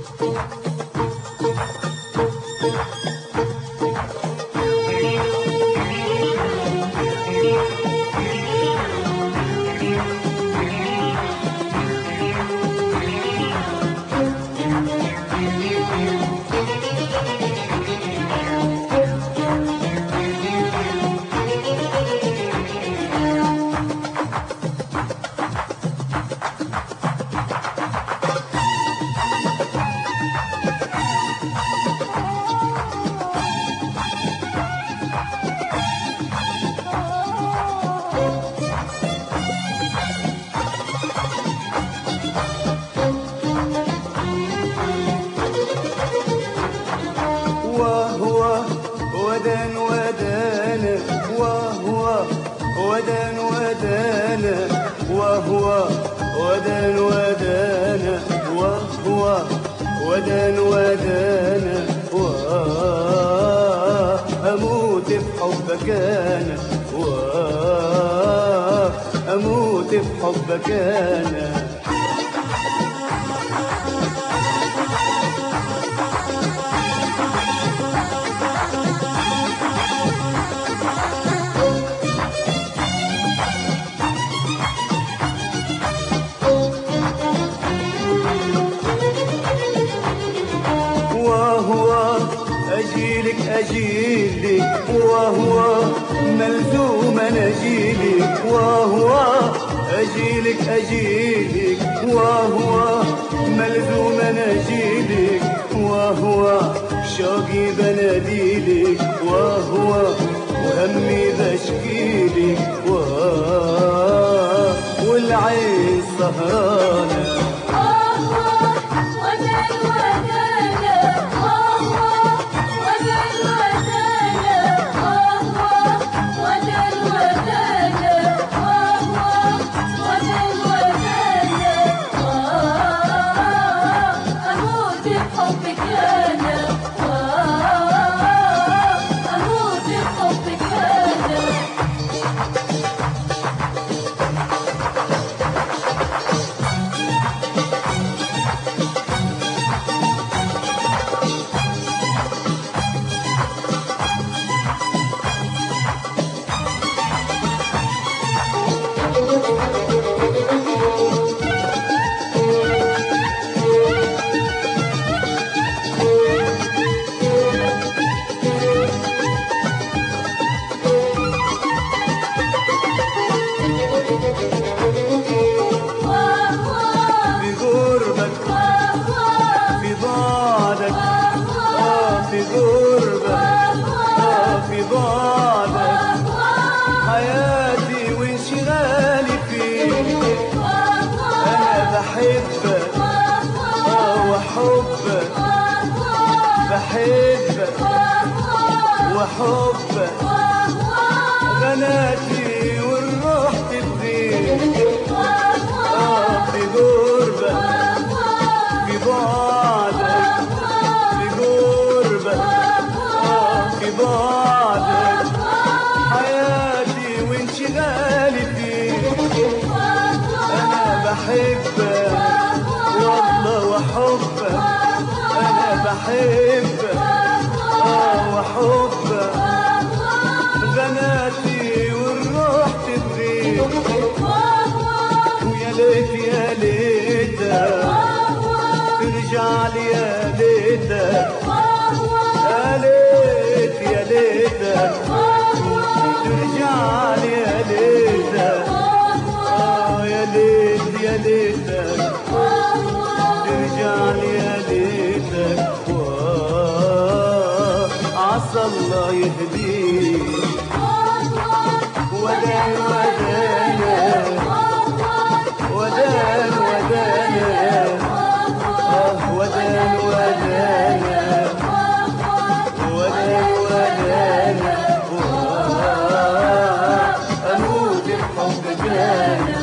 ودان ودانا أموت بحبك أنا أموت بحبك أنا أجيلك وهو ملزوم أجيلك وهو أجيلك وهو ملزوم أجيلك وهو شوقي بناديلك وهو وهمي بشكيلك والعين سهرانة بحبك وحبك غناتي والروح تبغيك في قربك في بعدك في قربك في بعدك حياتي وانشغالي فيك أنا بحبك والله وحبك أنا بحبك وحبك غناتي والروح تبغيك ويا ليت يا ليتك ترجع لي يا ليتك يا ليت يا ليتك ترجع لي يا ليتك يا ليت يا ليتك ترجع لي يا ليتك عسى الله يهديك ودان ودانا ودان ودانا ودان ودانا ودان ودانا أموت بحبك أنا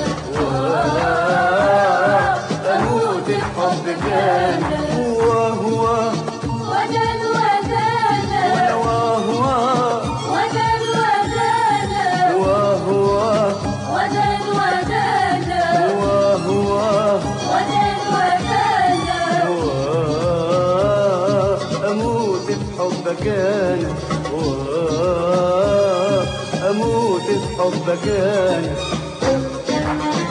أموت بحبك أنا وهو ودان ودانا وهو ودان ودانا وهو ودان ودانا وهو ودان ودانا حبك انا اموت في حبك انا